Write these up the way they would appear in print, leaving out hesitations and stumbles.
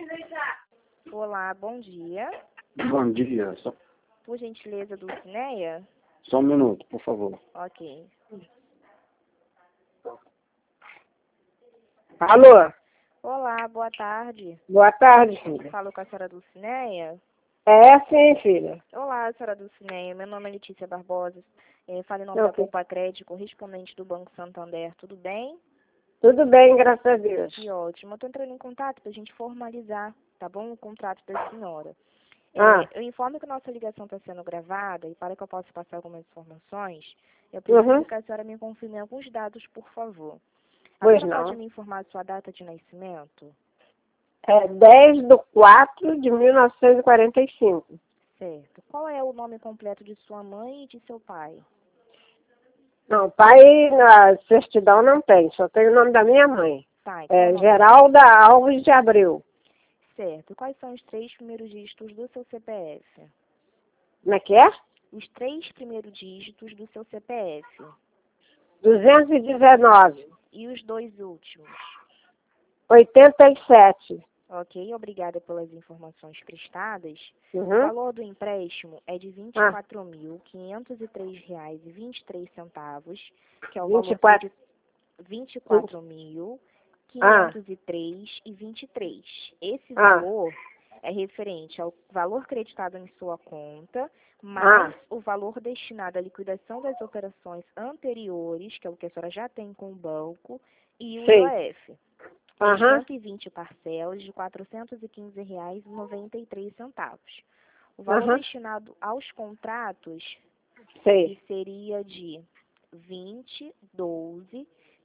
Olá, bom dia. Bom dia. Por gentileza, Dulcineia? Só um minuto, por favor. Ok. Alô? Olá, boa tarde. Boa tarde, filha. Falo com a senhora Dulcineia? É sim, filha. Olá, senhora Dulcineia. Meu nome é Letícia Barbosa. Falo em nome da Poupa Crédito, correspondente do Banco Santander. Tudo bem? Tudo bem, graças a Deus. Que ótimo. Eu estou entrando em contato para a gente formalizar, tá bom? O contrato da senhora. Eu informo que a nossa ligação está sendo gravada e para que eu possa passar algumas informações, eu preciso que a senhora me confirme alguns dados, por favor. A Pois senhora não. pode me informar a sua data de nascimento? É 10/4/1945. Certo. Qual é o nome completo de sua mãe e de seu pai? Não, pai na certidão não tem, só tem o nome da minha mãe. Tá, então É Geralda Alves de Abreu. certo. Quais são os 3 primeiros dígitos do seu CPF? Como é que é? Os 3 primeiros dígitos do seu CPF. 219. E os 2 últimos? 87. Ok, obrigada pelas informações prestadas. O Uhum. valor do empréstimo é de R$ 24.503,23, que é o valor de R$ 24.503,23. Esse valor é referente ao valor creditado em sua conta, mais o valor destinado à liquidação das operações anteriores, que é o que a senhora já tem com o banco, e o IOF. 120 parcelas de R$ 415,93. O valor destinado aos contratos que seria de 20, 12,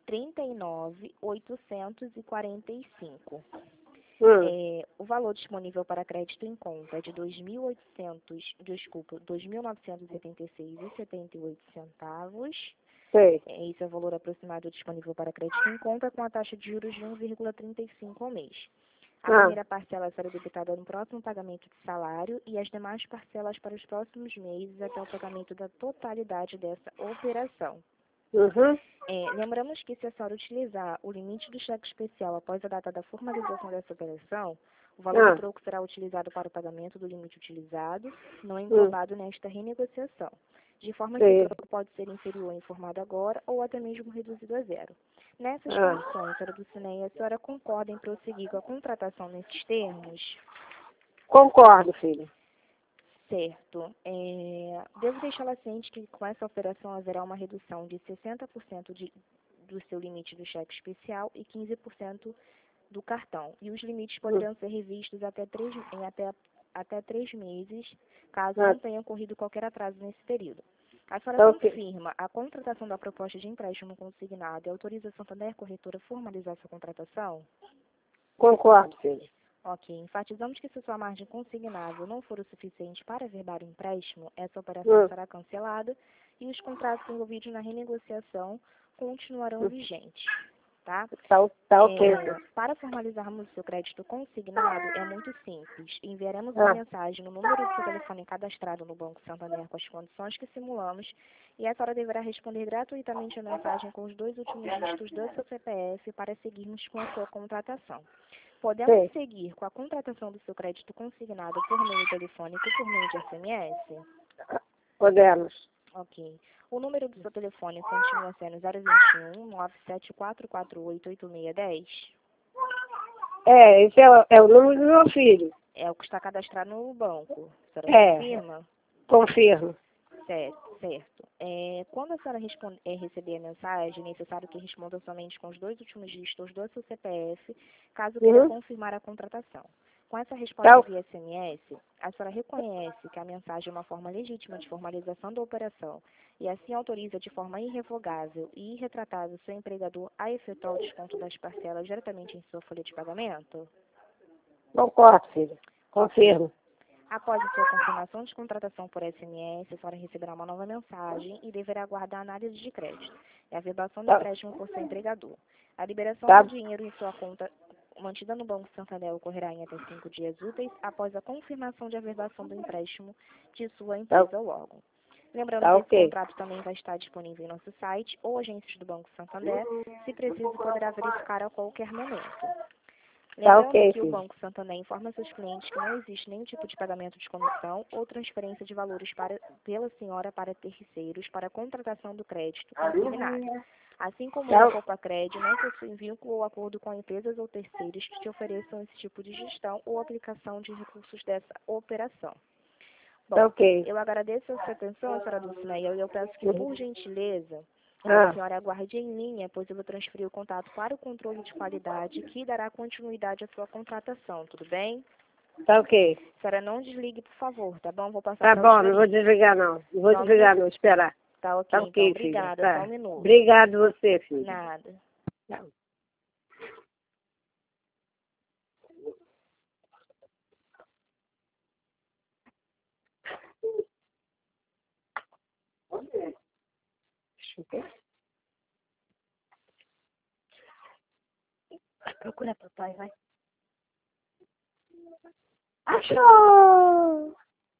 39.845. O valor disponível para crédito em conta é de R$ 2.976,78. Esse é o valor aproximado disponível para crédito em conta, com a taxa de juros de 1,35 ao mês. A primeira parcela será debitada no próximo pagamento de salário e as demais parcelas para os próximos meses até o pagamento da totalidade dessa operação. Lembramos que se a senhora utilizar o limite do cheque especial após a data da formalização dessa operação, o valor do troco será utilizado para o pagamento do limite utilizado, não englobado nesta renegociação, de forma que o troco pode ser inferior ao informado agora ou até mesmo reduzido a zero. Nessas condições, senhora Dulcineia, a senhora concorda em prosseguir com a contratação nesses termos? Concordo, filha. Certo. Devo deixá-la ciente que com essa operação haverá uma redução de 60% do seu limite do cheque especial e 15% do cartão. E os limites poderão ser revistos até 3 meses, caso não tenha ocorrido qualquer atraso nesse período. A senhora confirma a contratação da proposta de empréstimo consignado e autoriza a Santander Corretora a formalizar sua contratação? Concordo, filha. Ok. Enfatizamos que se sua margem consignável não for o suficiente para averbar o empréstimo, essa operação será cancelada e os contratos envolvidos na renegociação continuarão vigentes. Tá? Ok. Para formalizarmos o seu crédito consignado, é muito simples. Enviaremos uma mensagem no número do seu telefone cadastrado no Banco Santander com as condições que simulamos e a senhora deverá responder gratuitamente a mensagem com os 2 últimos dígitos do seu CPF para seguirmos com a sua contratação. Podemos seguir com a contratação do seu crédito consignado por meio telefônico ou por meio de SMS? Podemos. Ok. O número do seu telefone continua sendo 021 974488610? Esse é o número do meu filho. É o que está cadastrado no banco. A senhora confirma? Confirmo. Certo. Quando a senhora receber a mensagem, é necessário que responda somente com os 2 últimos dígitos do seu CPF, caso queira confirmar a contratação. Com essa resposta via SMS, a senhora reconhece que a mensagem é uma forma legítima de formalização da operação e assim autoriza de forma irrevogável e irretratável seu empregador a efetuar o desconto das parcelas diretamente em sua folha de pagamento? Concordo, filha. Confirmo. Após a sua confirmação de contratação por SMS, a senhora receberá uma nova mensagem e deverá aguardar a análise de crédito e a averbação do empréstimo por seu empregador. A liberação do dinheiro em sua conta mantida no Banco Santander ocorrerá em até 5 dias úteis após a confirmação de averbação do empréstimo de sua empresa ou órgão. Lembrando que esse contrato também vai estar disponível em nosso site ou agências do Banco Santander. Se preciso, poderá verificar a qualquer momento. Tá Lembrando ok, que o filha. Banco Santander informa seus clientes que não existe nenhum tipo de pagamento de comissão ou transferência de valores pela senhora para terceiros para a contratação do crédito consignado. Assim como Tá, o Copa Crédito não possui vínculo ou acordo com empresas ou terceiros que te ofereçam esse tipo de gestão ou aplicação de recursos dessa operação. tá Bom, ok. eu agradeço a sua atenção, senhora Dulcineia, e eu peço que, por gentileza, Ah, a senhora aguarde em linha, pois eu vou transferir o contato para o controle de qualidade, que dará continuidade à sua contratação, tudo bem? tá ok. A senhora não desligue, por favor, tá bom? Vou passar Tá para a bom, não vou senhoria. desligar não. Não vou Só um desligar minuto. não, esperar. Tá ok, Tá então. ok, filha. Obrigada, só Tá. um minuto. Obrigado você, filha. Nada. Tá. Deixa eu ver. Procura papai, vai. Achou!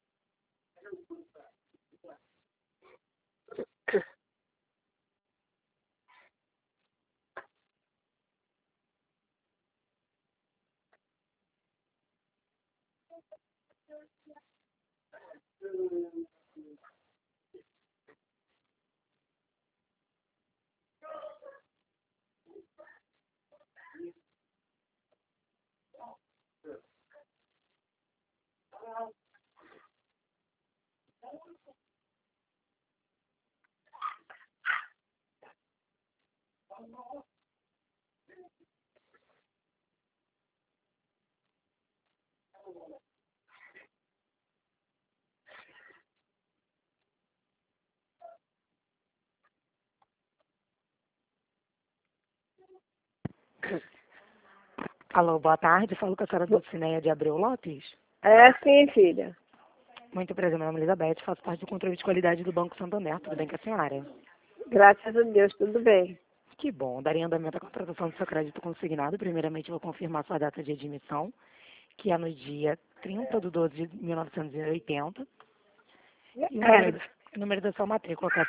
Alô, boa tarde. Falo com a senhora Dulcineia de Abreu Lopes. É sim, filha. Muito prazer, meu nome é Elizabeth. Faço parte do controle de qualidade do Banco Santander. Tudo bem com a senhora? Graças a Deus, tudo bem. Que bom. Daria andamento à contratação do seu crédito consignado. Primeiramente, vou confirmar sua data de admissão, que é no dia 30/12/1980. E o número da sua matrícula é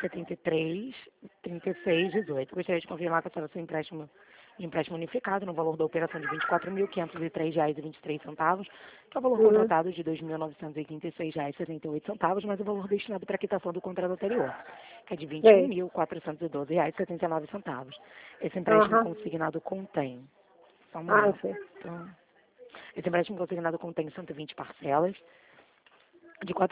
733618. Gostaria de confirmar com a senhora seu empréstimo unificado no valor da operação de R$ 24.503,23, que é o valor contratado de R$ 2.986,78, mais o valor destinado para a quitação do contrato anterior, que é de R$ 21.412,79. Esse empréstimo consignado contém... Só um momento. Então, esse empréstimo consignado contém 120 parcelas de R$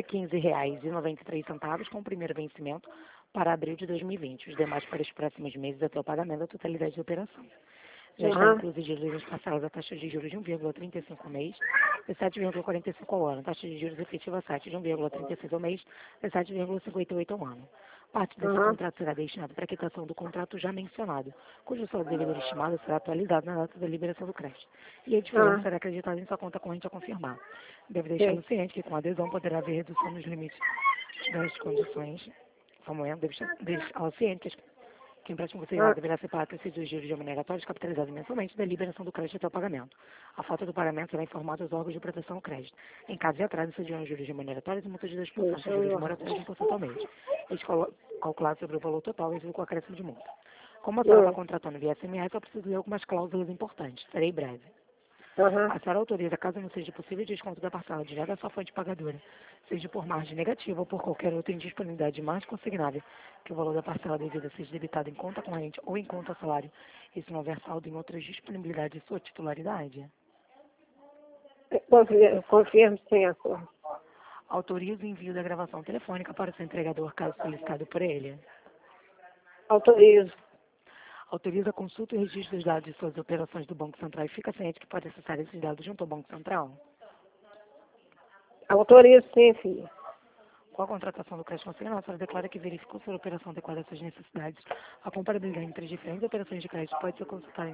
415,93, com o primeiro vencimento para abril de 2020. Os demais para os próximos meses até o pagamento da totalidade da operação. Já está incluído nas parcelas a taxa de juros de 1,35 ao mês e 7,45 ao ano. Taxa de juros efetiva 7 de 1,36 ao mês e 7,58 ao ano. Parte desse contrato será destinado para a quitação do contrato já mencionado, cujo saldo devedor estimado será atualizado na data da liberação do crédito, e a diferença será acreditada em sua conta corrente a confirmar. Deve deixar ciente que com a adesão poderá haver redução nos limites das condições. Só um momento, deve deixar ciente que o empréstimo consignado deverá ser pago dos juros de remuneratórios capitalizados mensalmente da liberação do crédito até o pagamento. A falta do pagamento será informada aos órgãos de proteção ao crédito. Em caso de atraso, surgirão juros remuneratórios e multas de 2%, juros moratórios de 1% ao mês. Eles calculados sobre o valor total e com acréscimo de multa. Como a senhora está contratando via SMS, eu preciso ler algumas cláusulas importantes. Serei breve. A senhora autoriza, caso não seja possível, o desconto da parcela direta da sua fonte pagadora, seja por margem negativa ou por qualquer outra indisponibilidade de margem consignável, que o valor da parcela devida seja debitado em conta corrente ou em conta salário, e se não houver saldo em outras disponibilidades de sua titularidade. Confirmo sem acordo. Autoriza o envio da gravação telefônica para o seu entregador, caso solicitado por ele. Autorizo. Autoriza a consulta e registro dos dados de suas operações do Banco Central e fica ciente que pode acessar esses dados junto ao Banco Central. Autorizo sim, filha. Com a contratação do crédito consignado, a senhora declara que verificou se a operação adequada às suas necessidades. A comparabilidade entre as diferentes operações de crédito pode ser consultada em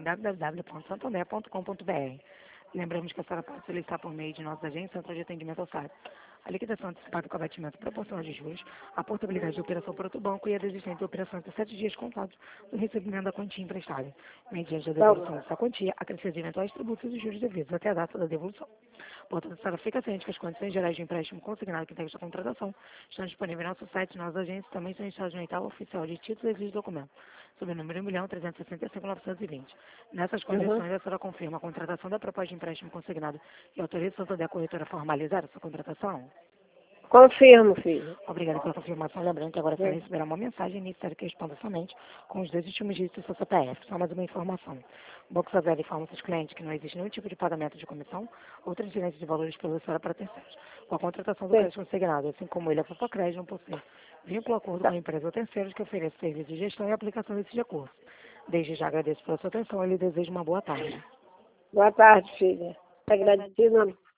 www.santander.com.br. Lembramos que a senhora pode solicitar por meio de nossa agência central de atendimento ao SAT. a liquidação antecipada com abatimento proporcional de juros, a portabilidade de operação por outro banco e a desistência de operação até 7 dias contados do recebimento da quantia emprestada, mediante a devolução dessa quantia, acrescidos eventuais tributos e juros devidos até a data da devolução. Portanto, a senhora fica ciente que as condições gerais de empréstimo consignado que integram esta contratação estão disponíveis no nosso site e nas agências também são instalados no edital oficial de títulos e de documentos, sob o número 1.365.920. Nessas condições, a senhora confirma a contratação da proposta de empréstimo consignado e autoriza a Santander Corretora a formalizar a sua contratação? Confirmo, filho. Obrigada pela confirmação. Lembrando que agora você vai receber uma mensagem inicial que responda somente com os 2 últimos dígitos do seu CPF. Só mais uma informação. O Banco Santander informa seus clientes que não existe nenhum tipo de pagamento de comissão ou transferência de valores pela senhora para terceiros. Com a contratação do crédito consignado, assim como ele, a Fapacred não possui vínculo acordo com a empresa ou terceiros que ofereça serviços de gestão e aplicação desses recursos. Desde já agradeço pela sua atenção e lhe desejo uma boa tarde. Boa tarde, filha. Agradecido